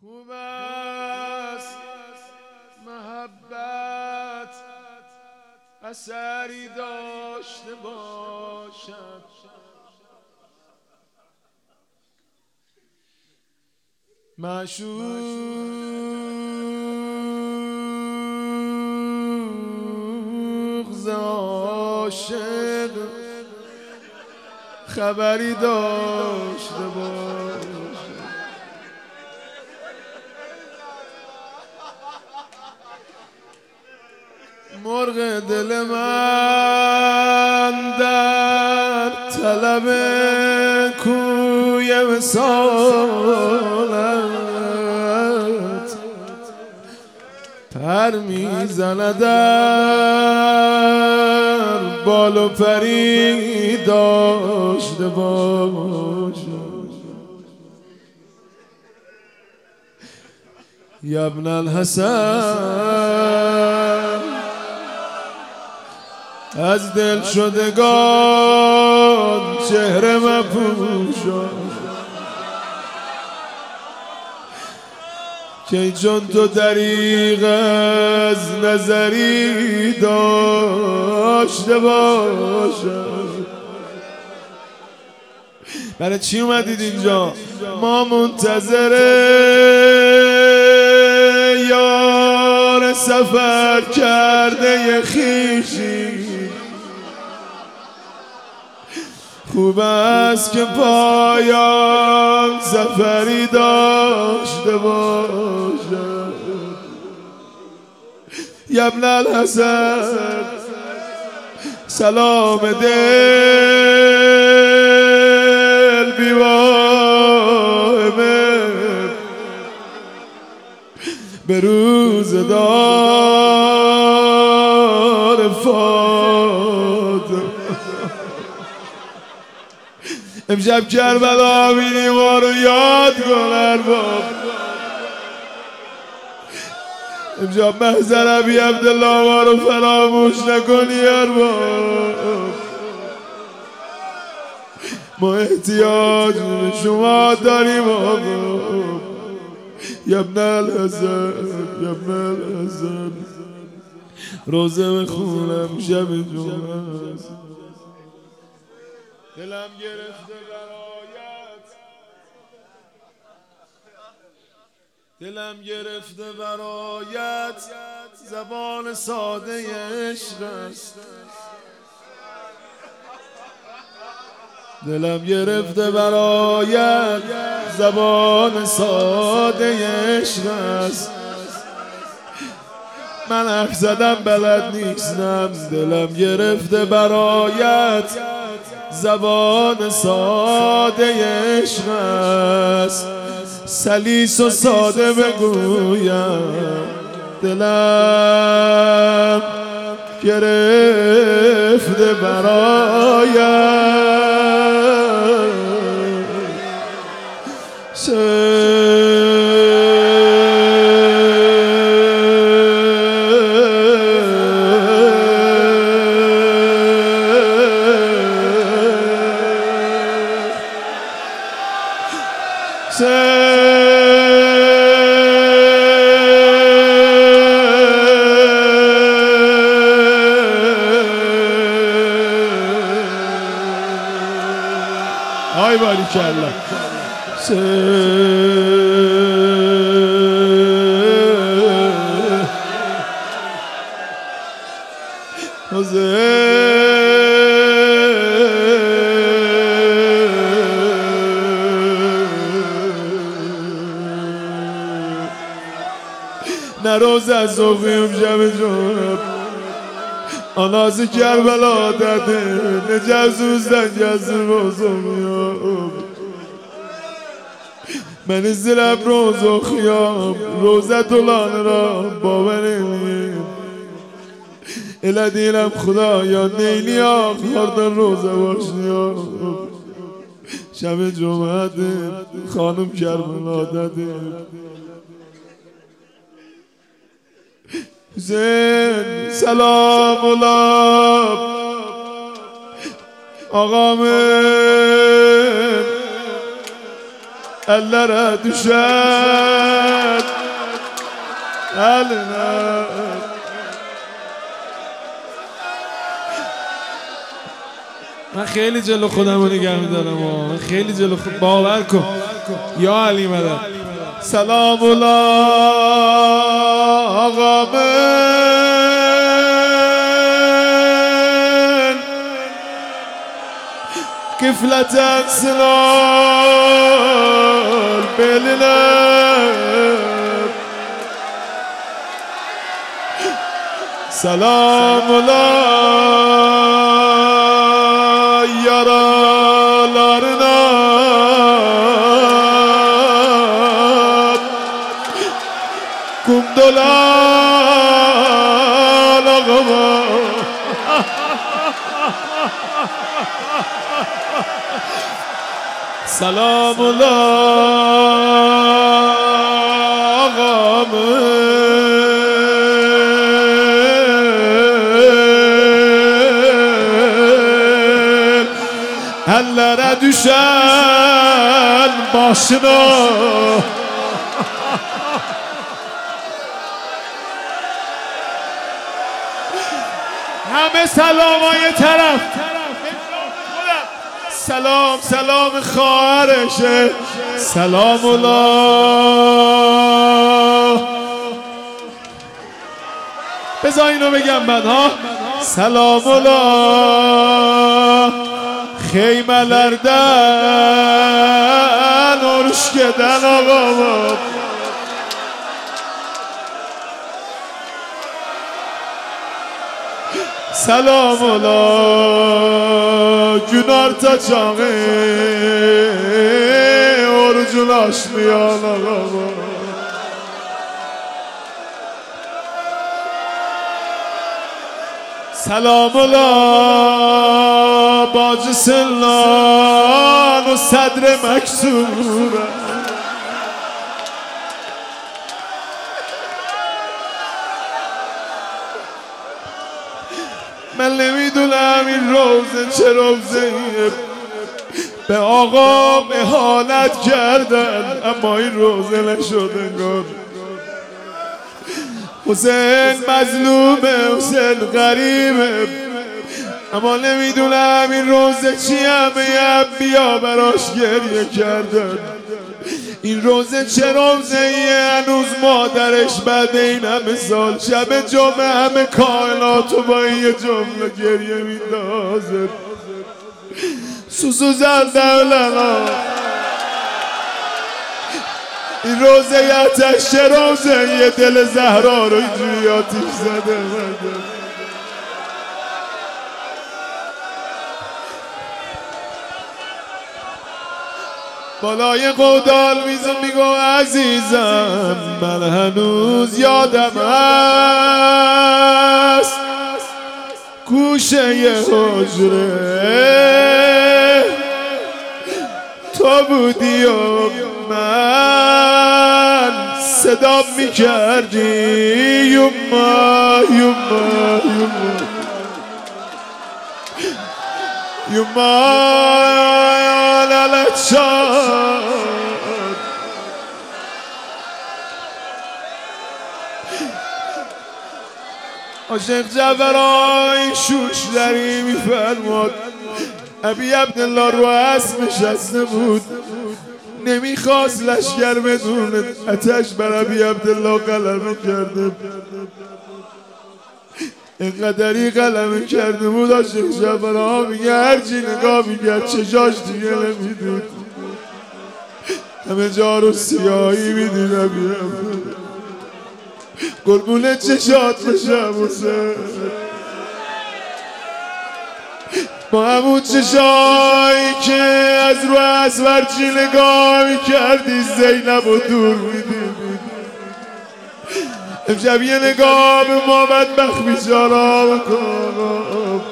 خوب است محبت اثری داشته باشد، معشوق ز عاشق خبری داشته باشد. مرغ دل من در طلب کوی وصالت پر میزند، در بال و پری داشته باشد. یا ابن الحسن از دل شدگان چهره مپوشان، که چون تو دریغ از نظری داشته باشد. برای چی اومدید اینجا؟ ما منتظر یار سفر کرده خویشی. خوب است که پایان سفری داشته باشد. یا ابن الحسن سلام دل بیوامه به روز دار فاطمه. امشب کربلا بینی ما رو یاد کن ارباب. امشب محضر ابی عبدالله ما رو فراموش نکنی ارباب. ما احتیاج به شما داریم آقا. یا ابن الحسن، یا ابن الحسن روزه بخونم شب جمعه. دلم گرفته برایت، دلم گرفته برایت زبان ساده عشق است. دلم گرفته برایت زبان ساده عشق است. من حرف زدم بلد نیستم. دلم گرفته برایت زبان ساده عشق است. سلیس و ساده بگویم دلم گرفته برایت آی باریکالله. نروز از صوفیم شب جنب آنازی کربلا داده نجازوزدن جزر روزم من زیرم روز و خیام روزه دولان را باوریم اله دیرم خدایا نیلیا خاردن روزه باشنیا. شب جمعه دیم خانم کربلا دادیم حسین سلام الله آقا من الله را دوشم من خیلی جلو خودم رو نگه میدارم، من خیلی جلو خود باور کن. یا علی مدد. سلام الله آقا من قفلت انسلال بلنم. سلام الله yaralarına kum dolan ağama. Selamullah ağamın ellere düşen başına. همه سلامای طرف سلام سلام خواهرشه. سلام الله بذار اینو بگم بعد ها. سلام الله خیملردن ارشکدن آقا. سلام الله günar taçağı orucun açmayan ağama. سلام الله bacısından o sadre meksure. من نمیدونم این روزه چه روزه‌ایه، به آقام اهانت کردن اما این روزه نشد انگار. حسین مظلومه، حسین غریبه، اما نمیدونم این روزه چیه. به بیا براش گریه کردن. این روزه چه روزه‌ایه، هنوز مادرش بعد این همه سال شب جمعه همه کائناتو با این یه جمله گریه میندازه. سوسو زلدلنا این روزه یه آتش روزه یه دل زهرا رو اینجوری آتیش زده. بالای قودال میزم میگو عزیزم من هنوز یادم هست گوشه ی حجره تو بودی و من صدا میکردی یوما یوما یوما یوما عاشق جبران شوشتری میفرماد. ابی عبدالله رو اسب نشسته بود، نمیخواست لشکر بدونه اتش بر ابی عبدالله غلبه کرده. اینقدری غلبه کرده بود عاشق جبران میگه هرچی نگاه میگه چشاش دیگه نمیدید، همه جا رو سیاهی میدید. ابی عبدالله قربونه چشات بشم حسین، با همون چشایی که از رو اسورچی نگاه میکردی زینب و دور میدید. امشب یه نگاه به ما بدبخت بیچارا بکن.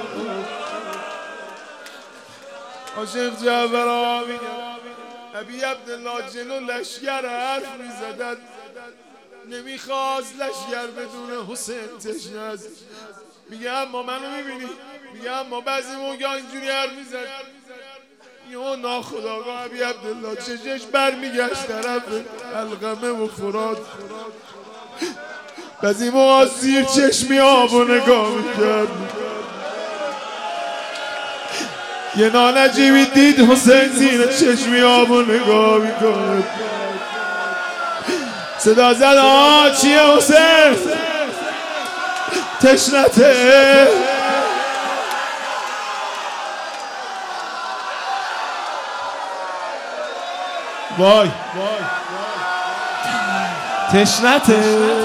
عاشق جعفرا میگه ابی عبدالله جلو لشگر حرف میزدن، نمیخواست لشگر بدون حسین تشنه است. میگه اما منو میبینی، میگه اما بعضی موقع اینجوری حرف میزد یهو ناخودآگاه ابی عبدالله چشش برمیگشت طرف القمه و فرات. بعضی این موقع زیر چشمی آبو نگاه میکرد. یه نانجیبی دید حسین زیر چشمی آبو نگاه میکرد. صدا زد چیه حسین؟ تشنته؟ وای تشنته؟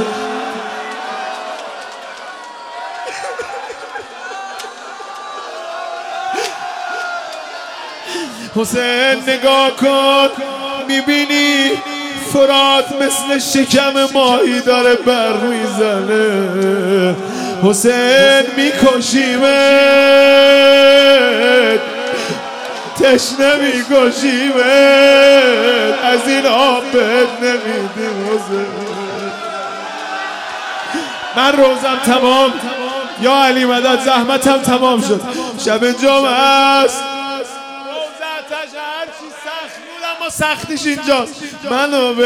حسین نگاه کن میبینی فرات مثل شکم ماهی داره بر میزنه. حسین میکشیمت، تشنه میکشیمت، از این آب بهت نمیدیم حسین. من روزم تمام، یا علی مدد زحمتم تمام شد. شب جمعه است، روزتش هرچی سخت بود اما سختیش اینجاست. منو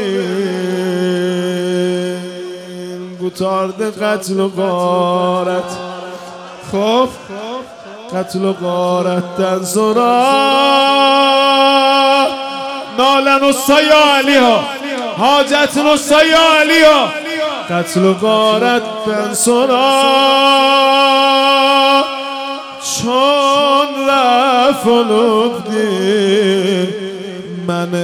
ببین گوتارد قتل و غارت، خب قتل و غارت دن زورا نالن و سایا علی ها حاجت و سایا علی ها قتل و غارت دن زورا چون رفت و نبدی من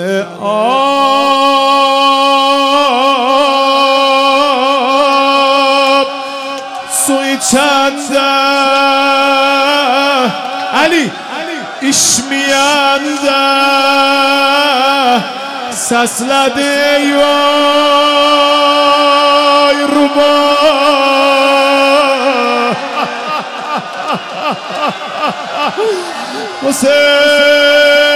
آب سوی چنده علی işmeyende səslədi vay ruba. Hüseyin